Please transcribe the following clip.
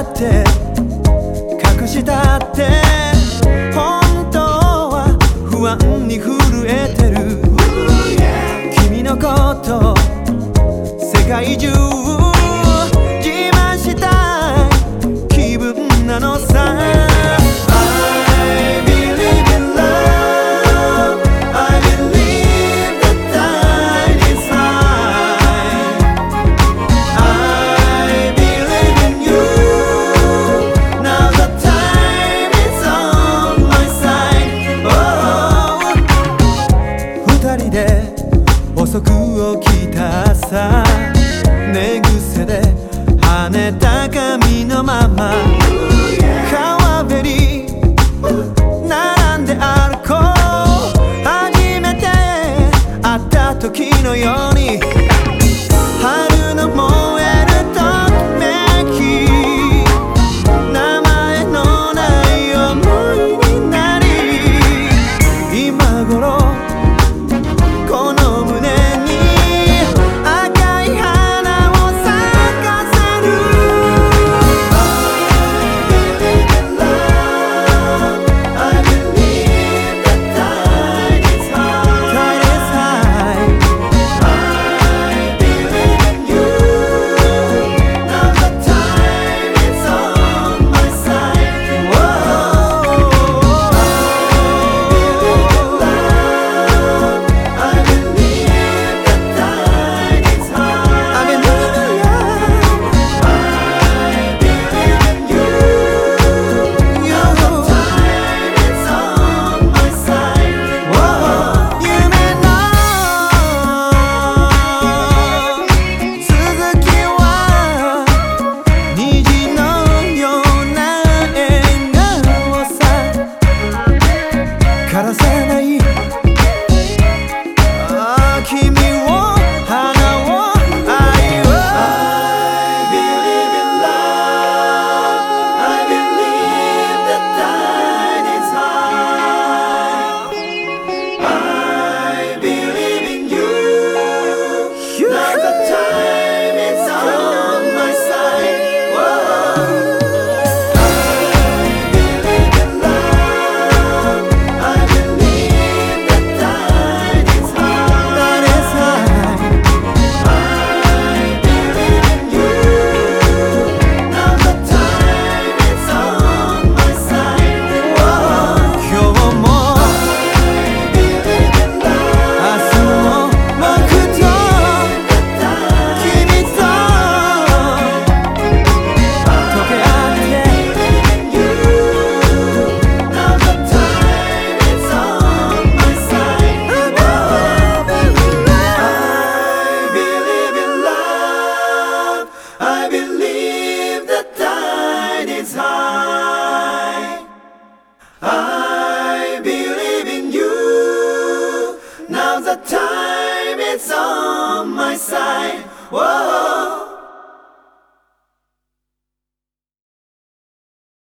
って隠したって本当は不安に震えてる君のこと世界中自慢したい気分なのさ遅く起きた朝寝癖で跳ねた髪のまま川べり並んで歩こう初めて会った時のように春の燃えるときめき名前のない思いになり今頃この胸I believe the tide is high. I believe in you. Now the time is on my side. Whoa.